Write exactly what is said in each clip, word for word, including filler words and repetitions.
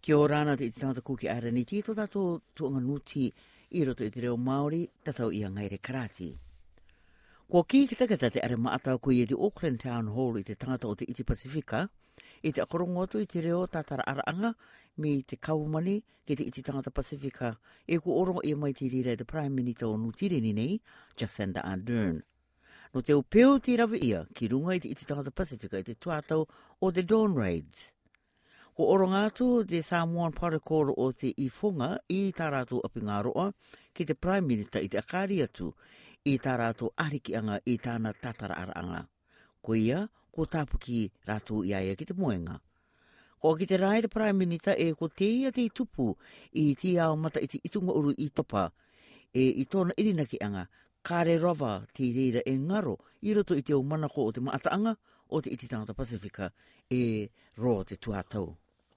Kia ora ana te iti tangata kuki airani ti to tato tuanga nuti i roto i te reo Māori tatau ia ngaire karati. Kua ki ki takata te are maata ko i te Auckland Town Hall i te tangata o te iti Pasifika, i te akorongo atu i te reo tatara araanga me te kaumani ki te iti tangata Pasifika e ku orongo i mai te rira te Prime Minister o Nutirini nei, Jacinda Ardern. No te upeo ti rawe ia ki runga i te iti tangata Pasifika i te tuatau o the Dawn Raids. Ko oronga atu te Samoan Protocol o te ifunga i tā rātou apingaroa ki te Prime Minister i te akari atu i tā rātou arikianga i tāna tatara araanga. Ko ia, ko tāpuki rātou i aia ki te moenga. Ko ki te rai te Prime Minister e ko te ia te tupu i ti ao mata i te itunga uru i topa e i tōna irinaki-anga kāre rawa te reira e ngaro i roto i te o manako o te maataanga o te iti tangata Pasifika e roa te tuatau.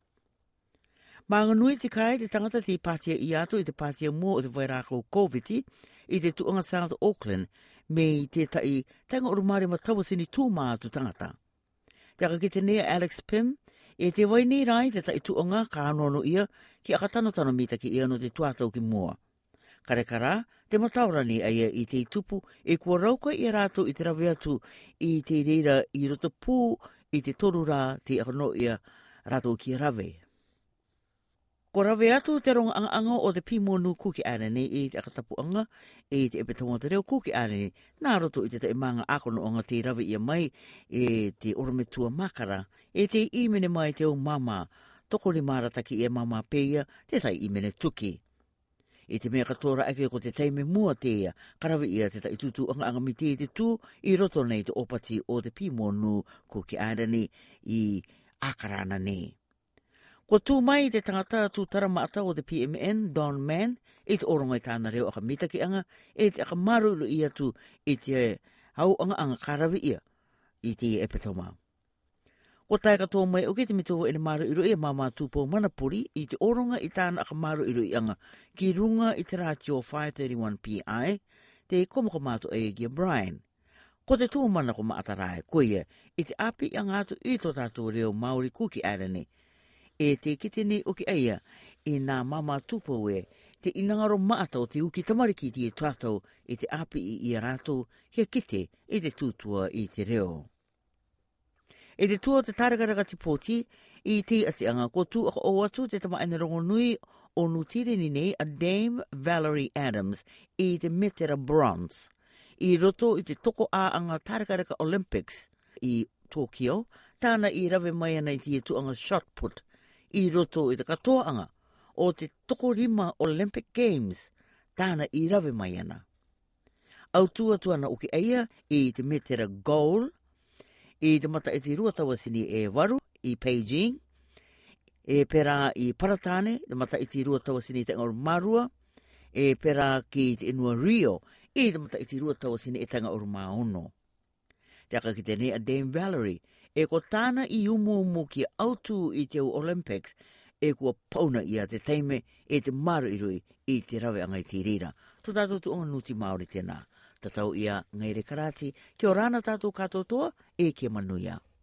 Mā nganui te kai te tangata te pātia i ato i te pātia mua o te vairako COVID i te tuanga South Auckland me i te tai tanga urumare ma tawasini tūmā atu tangata. Te aka ki te nea Alex Pym e te waini rai te tai tuanga ka anono ia ki akatanotano mita ki ia no te tuatau ki mua. Karekara, te mataurani aia i te tupu e kua rauka i rātou i te rawe atu i te reira i roto pū i te toru rā te akano ia rātou ki rawe. Ko rawe atu te ronga anga anga o te Pimonu Kuki Arene i te akatapuanga e te epetonga te reo Kuki Arene nā roto i te te manga akono o te rawe ia mai e te orometua makara e te imene mai te o mama toko ni marataki e mama peia te tai imene tuki. E te mea katoa ake ko te teime mua te ia karawe ia te tai tutu anga anga mi te te tū i roto nei te opati o te Pimonu Kuki Arene i akarana nei. Ko tū mai te tangata tū taramaata o te P M N, Don Mann, e te oronga i tāna reo aka mitaki anga, e te aka maru i atu i te hau anga anga karawi ia i te epetoma. Ko tae katoa mai o ke te mito e ne maru i roi a mama tūpo manapuri i te oronga i tāna aka maru i roi anga ki runga i te ratio five thirty-one P I, te komoko mātu e gia Brian. Ko te tū mana ko maatarae, ko ia, i te api anga atu i tō tātou reo Māori Kuki Arene, e te kitene o ki aia i nā mama tupo e te inangaro maata o te uki tamariki ti e tuatau i te api i i rātou hea kite i te tūtua i te reo. E te tua te tārakaraka ti pōti i te atianga ko tū aka o atu te tamaene rongo nui o Nutirini nei a Dame Valerie Adams i te Metera Bronze i roto i te toko a anga tārakaraka Olympics i Tokyo tāna i rawe mai ana i te tuanga shot put i roto i te katoanga o te toko rima Olympic Games tāna i rawe mai ana. Au tua tuana uki aia i te Metera Gold, i te mata e te ruatawasini e waru i Beijing, e pera i Paratane, te mata e te ruatawasini i te Ngāru Marua, e pera ki te inua Rio, i te mata e te ruatawasini i te Ngāru Maono. Te aka ki te nea Dame Valerie, e ko tāna i umu umu ki autu i te Olympics, e kua pauna ia te teime e te maru i rui i te rawe angai te rira. Tō tātou tu onga nuti Māori tēnā. Tatau ia ngaire karati, kia o rāna tātou katoa toa, e kia manuia.